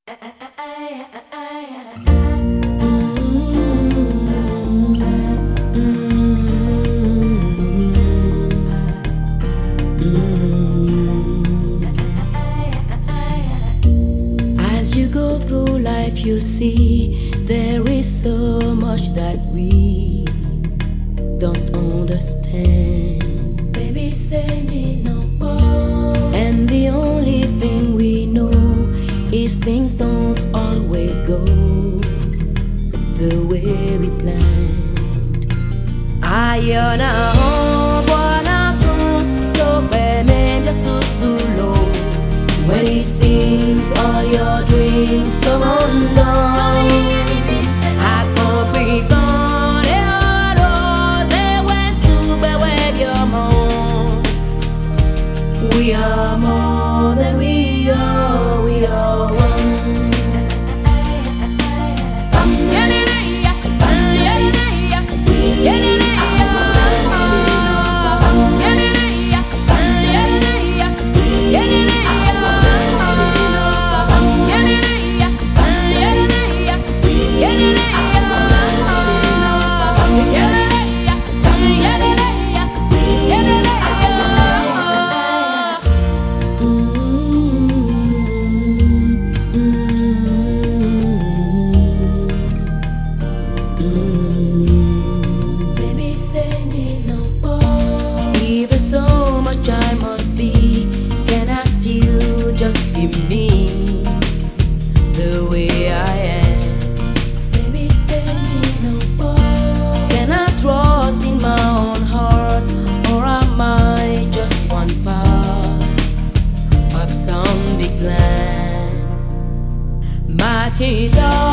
As you go through life, you'll see there is so much that we don't understand. Baby, say me no more. And the only thing we know is things don't always go the way we planned. Ayona bona to me susulo. When it seems all your dreams come undone, I can't be gone. We are more than we are one. Baby, say me no more. Even so much I must be, can I still just be me, the way I am? Baby, say me no more. Can I trust in my own heart, or am I just one part of some big plan? Matida